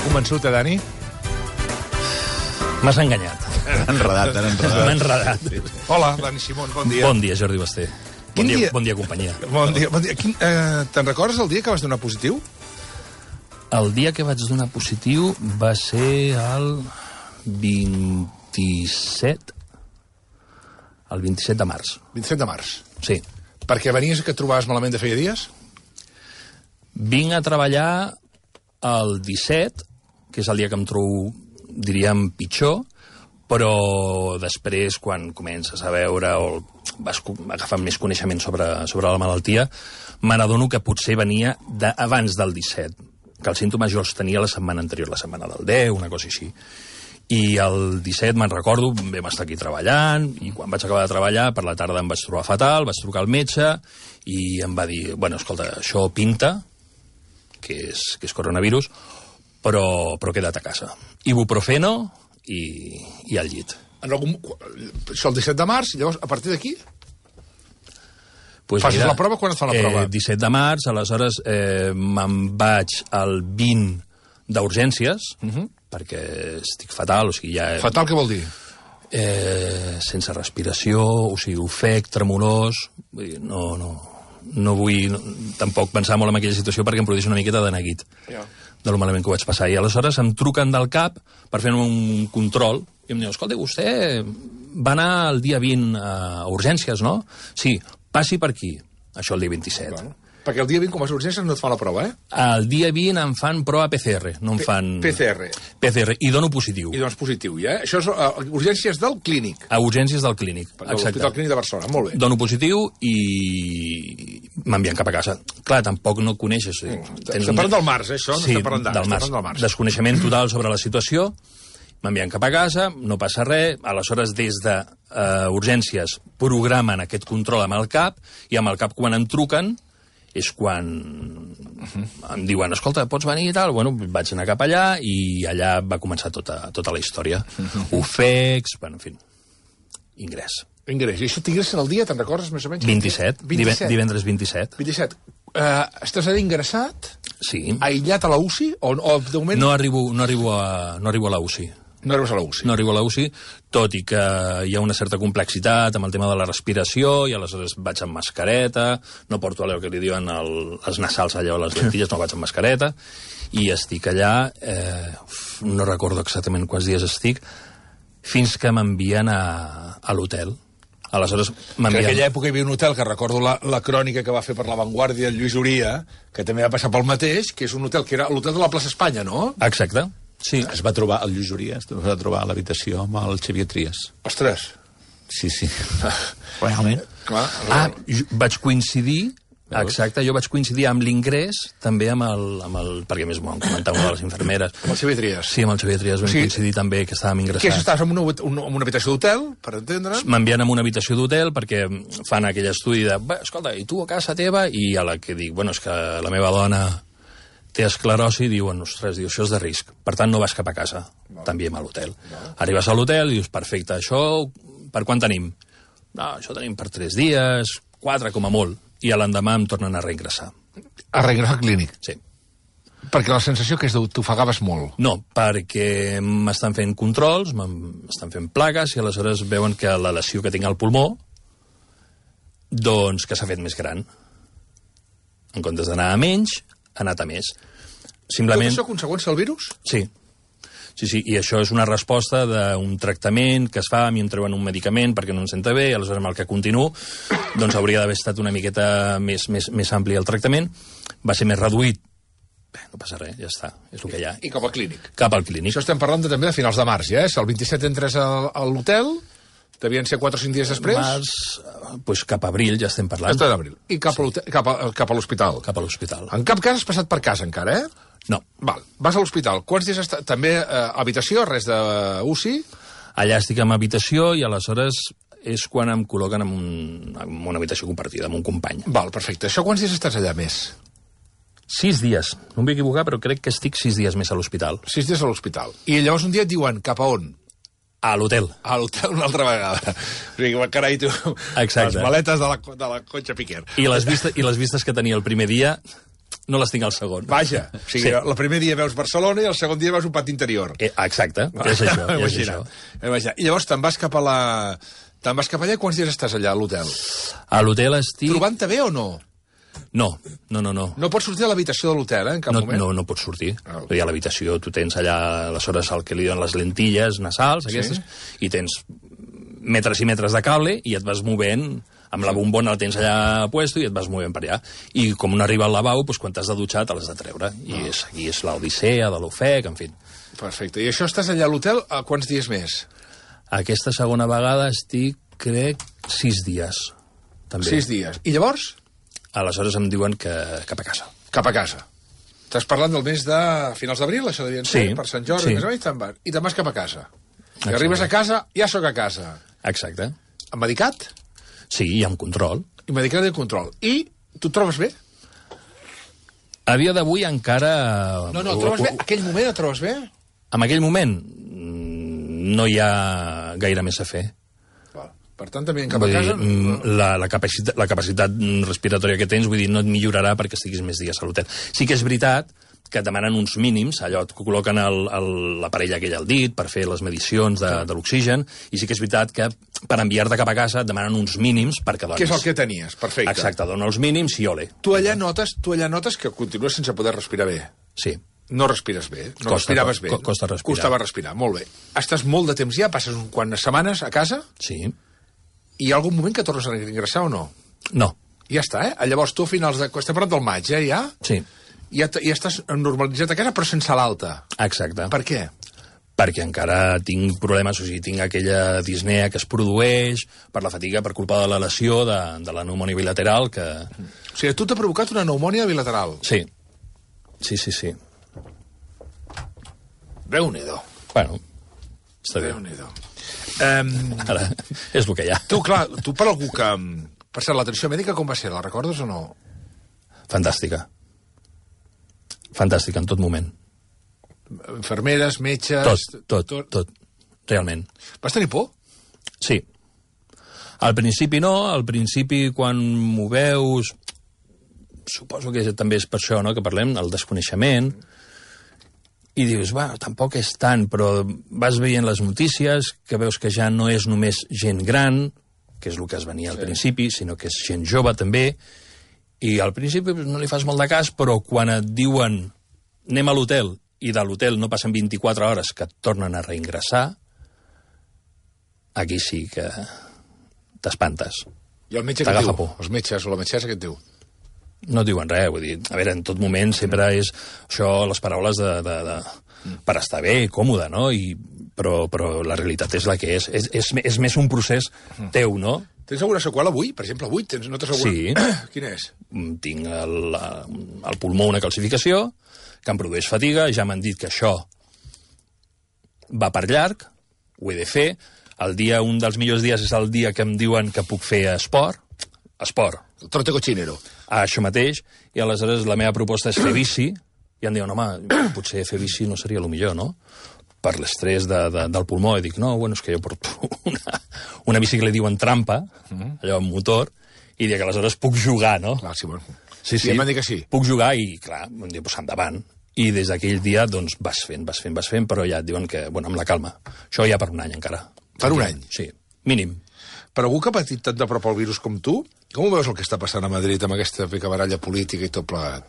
convençut, Dani? M'has enganyat. M'ha enredat. Hola, Dani Simón, bon dia. Bon dia, Jordi Basté. Bon dia, companyia. Bon dia. Te'n recordes el dia que vas donar positiu? El dia que vaig donar positiu va ser el 27... El 27 de març. 27 de març. Sí. Perquè venies que et trobaves malament de feia dies? Vinc a treballar el 17, que és el dia que em trobo, diríem, pitjor, però després, quan comences a veure o vas agafant més coneixement sobre la malaltia, me n'adono que potser venia abans del 17, que els símptomes jo els tenia la setmana anterior, la setmana del 10, una cosa així. I el 17, me'n recordo, vam estar aquí treballant, i quan vaig acabar de treballar, per la tarda em vaig trobar fatal, vaig trucar al metge, i em va dir, bueno, escolta, això pinta, que és coronavirus, però queda't a casa. Ibuprofeno i al llit. Això el 17 de març, llavors, a partir d'aquí? Pues Facis la prova? Quan et fa la prova? 17 de març, aleshores me'n vaig al 20 d'urgències, perquè estic fatal, o sigui, ja... Fatal què vol dir? Sense respiració, o sigui, ofec, tremolós... Vull dir, no vull tampoc pensar molt en aquella situació perquè em produeix una miqueta de neguit de lo malament que ho vaig passar. I aleshores em truquen del CAP per fer un control i em diuen, escolta, vostè va anar el dia 20 a urgències, no? Sí, passi per aquí. Això el dia 27. Bueno, perquè el dia 20, com vas a urgències, no et fan la prova, eh? El dia 20 em fan prova PCR, no em fan... PCR. PCR, i dono positiu. I dones positiu, ja? Això és urgències del clínic. A urgències del clínic, exacte. L'Hospital Clínic de Barcelona, molt bé. Dono positiu i m'envien cap a casa. Clar, tampoc no coneixes... Estem parlant del març, això? Sí, del març. Desconeixement total sobre la situació, m'envien cap a casa, no passa res, aleshores des de urgències programen aquest control amb el CAP, i amb el CAP quan em truquen és quan em diuen, escolta, pots venir i tal? Bueno, vaig anar cap allà i allà va començar tota la història. Ofecs, bueno, en fi, ingrés. Ingrés. I això t'ingrés el dia, te'n recordes més o menys? 27. Divendres 27. 27. Estàs ingressat? Sí. Aïllat a la UCI? O de moment... No arribo a la UCI. No arribes a la UCI? No arribo a la UCI, tot i que hi ha una certa complexitat amb el tema de la respiració, i aleshores vaig amb mascareta, no porto allò que li diuen els nasals allò, les lentilles, no vaig amb mascareta, i estic allà, no recordo exactament quants dies estic, fins que m'envien a l'hotel. Aleshores, en aquella època hi havia un hotel que recordo la crònica que va fer per La Vanguardia el Lluís Uria, que també va passar pel mateix, que és un hotel que era l'hotel de la plaça Espanya, no? Exacte. Sí. Es va trobar, el Lluís Uria es va trobar a l'habitació amb el Xavier Trias. Ostres! Sí. Realment. Clar, vaig coincidir, exacte, jo vaig coincidir amb l'ingrés, també amb el perquè més m'ho han comentat una de les infermeres. Amb el Xavier Trias. Sí, amb el Xavier Trias vam coincidir també, que estàvem ingressats. Què és, estàs en una habitació d'hotel, per entendre'ns? M'envien a una habitació d'hotel perquè fan aquell estudi de, escolta, i tu a casa teva? I a la que dic, bueno, és que la meva dona té esclerosi, diuen, ostres, això és de risc. Per tant, no vas cap a casa, t'enviem a l'hotel. Arribes a l'hotel i dius, perfecte, això per quan tenim? No, això tenim per 3 dies, 4 com a molt, i a l'endemà em tornen a reingressar. A reingressar al clínic? Sí. Perquè la sensació que és t'ofegaves molt? No, perquè m'estan fent controls, m'estan fent plaques, i aleshores veuen que la lesió que tinc al pulmó, doncs que s'ha fet més gran. En comptes d'anar a menys, ha anat a més. Simplement... Tot això conseqüència del virus? Sí. I això és una resposta d'un tractament que es fa, a mi em treuen un medicament perquè no em senta bé, i aleshores amb el que continuo doncs hauria d'haver estat una miqueta més ampli el tractament, va ser més reduït. Bé, no passa res, ja està, és el que hi ha. I cap al clínic? Cap al clínic. Això estem parlant també de finals de març, ja, Si el 27 entres a l'hotel, devien ser 4 o 5 dies després? Doncs cap a abril ja estem parlant. Està d'abril. I cap a l'hospital? Cap a l'hospital. En cap cas has passat per casa encara, eh? No. Val. Vas a l'hospital. Quants dies estàs? També habitació, res de UCI? Allà estic en habitació i aleshores és quan em col·loquen en una habitació compartida, amb un company. Val, perfecte. Això quants dies estàs allà més? 6 dies. No em vull equivocar, però crec que estic 6 dies més a l'hospital. 6 dies a l'hospital. I llavors un dia et diuen cap a on? A l'hotel. A l'hotel una altra vegada. O sigui, carai, tu... Exacte. Les maletes de la Concha Piquer. I les vistes que tenia el primer dia... no les tinc al segon. Vaja, o sigui, el primer dia veus Barcelona i el segon dia veus un pati interior. Exacte, és això. Imagina. I llavors te'n vas cap a allà i quants dies estàs allà a l'hotel? A l'hotel estic... Trobant-te bé o no? No. No pots sortir de l'habitació de l'hotel, en cap moment? No pots sortir. A l'habitació tu tens allà, aleshores, el que li diuen les lentilles nasals, aquestes, i tens metres i metres de cable i et vas movent, amb la bombona la tens allà puesto i et vas movent per allà. I com un arriba al lavabo, doncs, quan t'has de dutxar te l'has de treure. I aquí és l'Odissea de l'Ofec, en fi. Perfecte. I això estàs allà a l'hotel quants dies més? Aquesta segona vegada estic, crec, 6 dies. També. 6 dies. I llavors? Aleshores em diuen que cap a casa. Cap a casa. Estàs parlant del mes de finals d'abril, això devien ser, per Sant Jordi, més o menys, i te'n vas cap a casa. I arribes a casa, ja sóc a casa. Exacte. Amb medicat? Sí, i amb control. I medicat i control. I tu et trobes bé? A dia d'avui encara... No, et trobes bé? Aquell moment et trobes bé? En aquell moment no hi ha gaire més a fer. Per tant, també cap a casa... La capacitat respiratòria que tens, vull dir, no et millorarà perquè estiguis més dies a l'hotel. Sí que és veritat que et demanen uns mínims, allò et col·loquen l'aparell aquell al dit per fer les medicions de l'oxigen, i sí que és veritat que per enviar-te cap a casa et demanen uns mínims perquè donis... Que és el que tenies, perfecte. Exacte, dona els mínims i ole. Tu allà notes que continues sense poder respirar bé. Sí. No respires bé, no respiraves bé. Costa respirar. Costava respirar, molt bé. Estàs molt de temps ja, passes quantes setmanes a casa? Sí. I hi ha algun moment que tornes a ingressar o no? No. Ja està, Llavors tu a finals de... Estem parlant del maig, ja? Sí. Ja estàs normalitzat a casa, però sense l'alta. Exacte. Per què? Perquè encara tinc problemes, o sigui, tinc aquella disnea que es produeix per la fatiga, per culpa de la lesió de la pneumònia bilateral, que... O sigui, tu t'ha provocat una pneumònia bilateral? Sí. Sí. Déu-n'hi-do. Bueno, està bé. Déu-n'hi-do. Ara, és el que hi ha. Tu, clar, per algú que... Per cert, l'atenció mèdica com va ser? La recordes o no? Fantàstica. Fantàstica, en tot moment. Infermeres, metges... Tot. Realment. Vas tenir por? Sí. Al principi no, al principi quan m'ho veus... Suposo que també és per això, no?, que parlem, el desconeixement... I dius, bueno, tampoc és tant, però vas veient les notícies, que veus que ja no és només gent gran, que és el que es venia al principi, sinó que és gent jove també, i al principi no li fas molt de cas, però quan et diuen anem a l'hotel, i de l'hotel no passen 24 hores que et tornen a reingressar, aquí sí que t'espantes. I el metge què et diu? Els metges o la metgessa què et diu? No et diuen res, vull dir, a veure, en tot moment sempre és això, les paraules per estar bé, còmode, no? Però la realitat és la que és. És més un procés teu, no? Tens alguna seqüela avui? Per exemple, avui notes alguna? Sí. Quina és? Tinc al pulmó una calcificació que em produeix fatiga, ja m'han dit que això va per llarg, ho he de fer. Un dels millors dies és el dia que em diuen que puc fer esport. El trote cochinero. Això mateix, i aleshores la meva proposta és fer bici, i em diuen, home, potser fer bici no seria el millor, no? Per l'estrès del pulmó, i dic, no, bueno, és que jo porto una bici que li diuen trampa, allò amb motor, i dic, aleshores puc jugar, no? Clar, sí, bueno. Sí, em van dir que sí. Puc jugar i, clar, em diuen, doncs endavant. I des d'aquell dia, doncs, vas fent, però ja et diuen que, bueno, amb la calma. Això ja per un any, encara. Per un any? Sí, mínim. Per algú que ha patit tant de prop el virus com tu, com ho veus el que està passant a Madrid amb aquesta picabaralla política i tot plegat?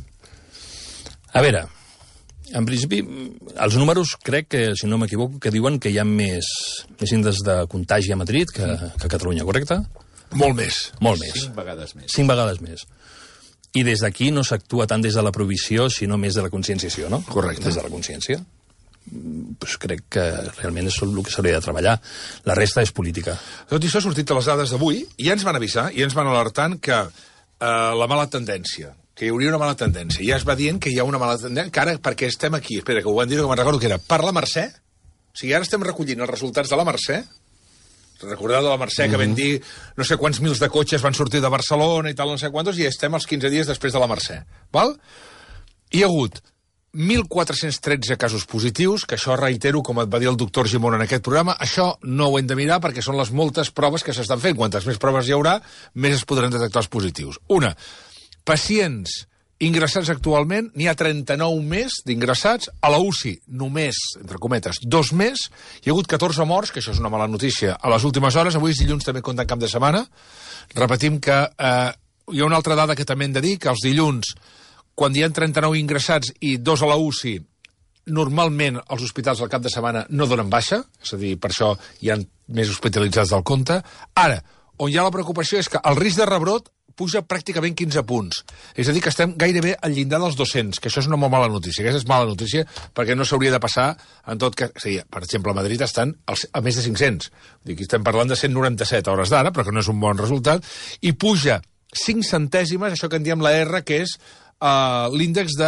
A veure, en principi, els números crec que, si no m'equivoco, que diuen que hi ha més índexs de contagi a Madrid que a Catalunya, correcte? Molt més. 5 vegades més. 5 vegades més. I des d'aquí no s'actua tant des de la prohibició, sinó més de la conscienciació, no? Correcte. Des de la consciència. Pues crec que realment és el que s'hauria de treballar. La resta és política. Tot això ha sortit de les dades d'avui i ja ens van avisar, i ens van alertant que la mala tendència, que hi hauria una mala tendència. Ja es va dient que hi ha una mala tendència, que ara, perquè estem aquí, espera, que ho van dir, que me'n recordo que era per la Mercè, o sigui, ara estem recollint els resultats de la Mercè, recordeu de la Mercè que vam dir no sé quants mils de cotxes van sortir de Barcelona i tal, no sé quantos, i estem als 15 dies després de la Mercè, val? Hi ha hagut 1.413 casos positius, que això reitero, com et va dir el doctor Gimón en aquest programa, això no ho hem de mirar perquè són les moltes proves que s'estan fent. Quantes més proves hi haurà, més es podran detectar els positius. Una, pacients ingressats actualment, n'hi ha 39 més d'ingressats. A la UCI, només, entre cometes, 2 més. Hi ha hagut 14 morts, que això és una mala notícia, a les últimes hores. Avui és dilluns, també comptant cap de setmana. Repetim que hi ha una altra dada que també hem de dir, que els dilluns, quan hi ha 39 ingressats i 2 a la UCI, normalment els hospitals al cap de setmana no donen baixa, és a dir, per això hi ha més hospitalitzats del compte. Ara, on hi ha la preocupació és que el risc de rebrot puja pràcticament 15 punts. És a dir, que estem gairebé al llindar dels 200, que això és una molt mala notícia. Aquesta és mala notícia perquè no s'hauria de passar en tot que... Sí, per exemple, a Madrid estan a més de 500. Aquí estem parlant de 197 a hores d'ara, però que no és un bon resultat. I puja 5 centèsimes, això que en diem la R, que és l'índex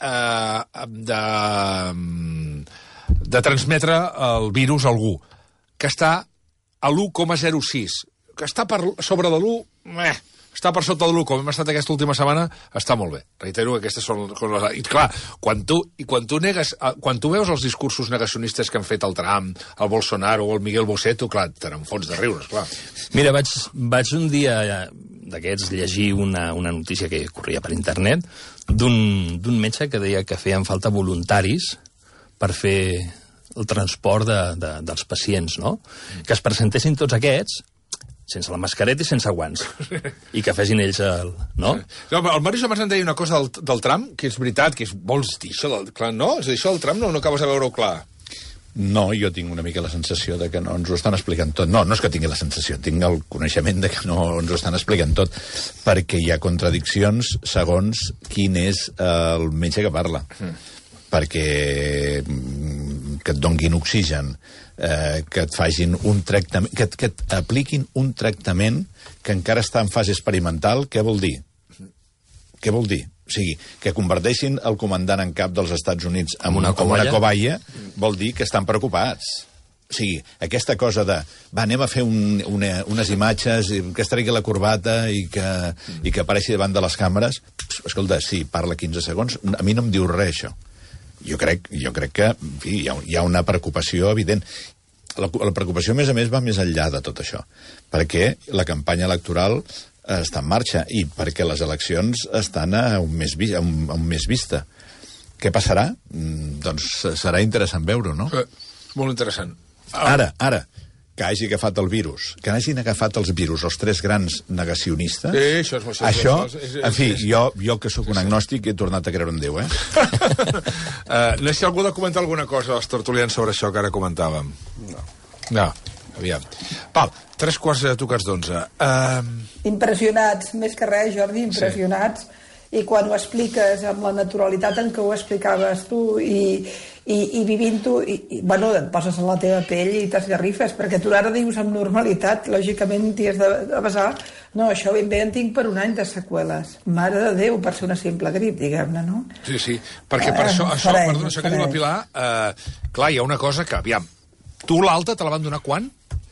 de transmetre el virus a algú, que està a l'1,06, que està per sobre de l'1, està per sota de l'1, com hem estat aquesta última setmana, està molt bé. Reitero que aquestes són les... I clar, quan tu veus els discursos negacionistes que han fet el Trump, el Bolsonaro o el Miguel Bosé, tu, clar, te n'enfons de riures, clar. Mira, vaig un dia d'aquests llegir una notícia que corria per internet d'un metge que deia que feien falta voluntaris per fer el transport dels pacients, no? Que es presentessin tots aquests sense la mascareta i sense guants, i que fessin ells no? No, el Màrius abans em deia una cosa del Trump, que és veritat, que vols dir això clar, no? És a dir, això del Trump no acabes de veure-ho clar. No, jo tinc una mica la sensació de que no ens ho estan explicant tot. No és que tingui la sensació, tinc el coneixement de que no ens ho estan explicant tot, perquè hi ha contradiccions segons quin és el metge que parla. Perquè que et donguin oxigen, que et facin un tractament, que et apliquin un tractament que encara està en fase experimental, què vol dir? Què vol dir? O sigui, que converteixin el comandant en cap dels Estats Units en una cobaia vol dir que estan preocupats. O sigui, aquesta cosa de anem a fer unes imatges, que es tregui la corbata i que apareixi davant de les càmeres, escolta, sí, parla 15 segons, a mi no em diu res, això. Jo crec que en fi, hi ha una preocupació evident. La preocupació, a més, va més enllà de tot això, perquè la campanya electoral està en marxa i perquè les eleccions estan a un mes vista. Què passarà? Doncs serà interessant veure-ho, no? Molt interessant. Ara, que hagi agafat el virus, que hagin agafat els virus, els 3 grans negacionistes... Sí, això en fi, jo que sóc un agnòstic he tornat a creure en Déu, No sé si algú ha de comentar alguna cosa als tertulians sobre això que ara comentàvem. No, aviam. Val, 11:03. Impressionats, més que res, Jordi, impressionats. Sí. I quan ho expliques amb la naturalitat en què ho explicaves tu i vivint-ho, bueno, et poses a la teva pell i t'esgarrifes, perquè tu ara dius amb normalitat, lògicament t'hi has de basar. No, això ben bé en tinc per un any de seqüeles. Mare de Déu, per ser una simple grip, diguem-ne, no? Sí, perquè per això que diu la Pilar, clar, hi ha una cosa que, aviam, tu l'alta te la van donar quan?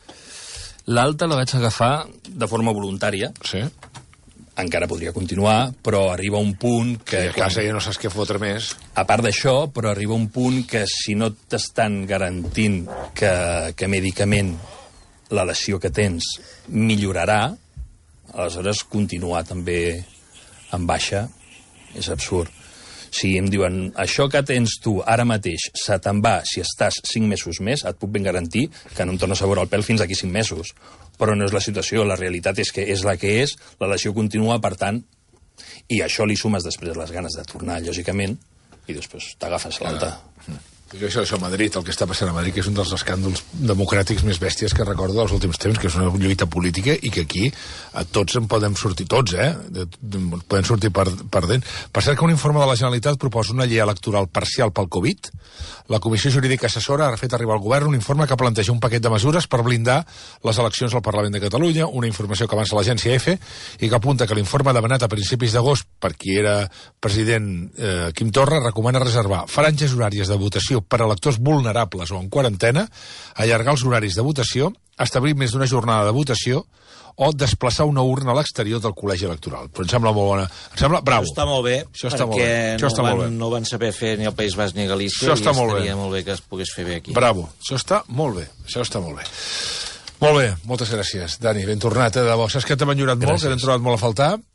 L'alta la vaig agafar de forma voluntària. Sí. Encara podria continuar, però arriba un punt que... Sí, a casa ja no saps què fotre més. A part d'això, però arriba un punt que si no t'estan garantint que mèdicament la lesió que tens millorarà, aleshores continuar també en baixa és absurd. Si em diuen, això que tens tu ara mateix se te'n va si estàs 5 mesos més, et puc ben garantir que no em tornes a veure el pèl fins d'aquí 5 mesos. Però no és la situació, la realitat és que és la que és, la lesió continua, per tant, i això li sumes després les ganes de tornar, lògicament, i després t'agafes l'alta. Això a Madrid, el que està passant a Madrid, que és un dels escàndols democràtics més bèsties que recordo dels últims temps, que és una lluita política i que aquí tots en podem sortir, tots, poden sortir perdent. Per cert que un informe de la Generalitat proposa una llei electoral parcial pel Covid. La Comissió Jurídica Assessora ha fet arribar al govern un informe que planteja un paquet de mesures per blindar les eleccions al Parlament de Catalunya, una informació que avança l'agència EFE i que apunta que l'informe demanat a principis d'agost per qui era president Quim Torra recomana reservar franges horàries de votació per a electors vulnerables o en quarantena, allargar els horaris de votació, establir més d'una jornada de votació o desplaçar una urna a l'exterior del col·legi electoral. Però em sembla molt bona. Em sembla bravo. Això està molt bé, perquè no van saber fer ni el País Basc ni Galícia, i estaria molt bé que es pogués fer bé aquí. Bravo. Això està molt bé. Molt bé, moltes gràcies, Dani. Ben tornat, de debò. Saps que t'hem enyorat molt, que t'hem trobat molt a faltar.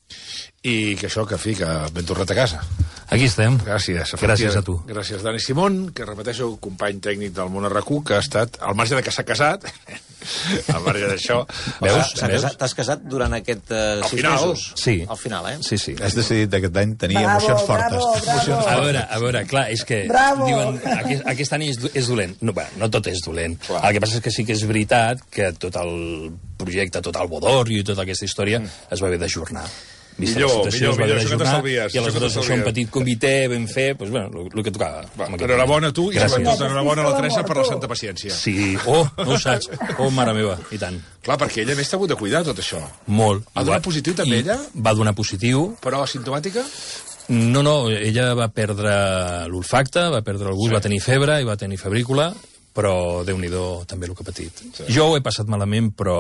I que això, que fi, que ben tornat a casa. Aquí estem. Gràcies. Gràcies a tu. Gràcies, Dani Simón, que repeteixo, company tècnic del Món RQ, que ha estat, al marge de que s'ha casat, al marge d'això... Veus? T'has casat durant aquest 6 mesos? Sí. Al final, Sí, sí. Has decidit aquest any tenir emocions fortes. A veure, clar, és que diuen aquest any és dolent. No tot és dolent. El que passa és que sí que és veritat que tot el projecte, tot el bodorrio i tota aquesta història es va haver d'ajornar. Millor, això que t'estalvies. I aleshores això, un petit comitè ben fet, doncs, bueno, el que tocava. Enhorabona a tu i sobretot enhorabona a la Teresa per la santa paciència. Sí, no ho saps. Mare meva, i tant. Clar, perquè ella a més t'ha hagut de cuidar tot això. Molt. Ha donat positiu també ella? Va donar positiu. Però asimptomàtica? No, ella va perdre l'olfacte, va perdre el gust, va tenir febre i va tenir febrícula, però Déu-n'hi-do també el que ha patit. Jo ho he passat malament, però...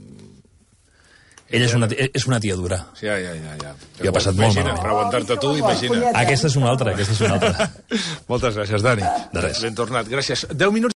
Ella és una tia dura. Sí, ja. I ha passat molt malament. Per aguantar-te tu, imagina. Aquesta és una altra. Moltes gràcies, Dani. De res. Ben tornat, gràcies. 10 minuts.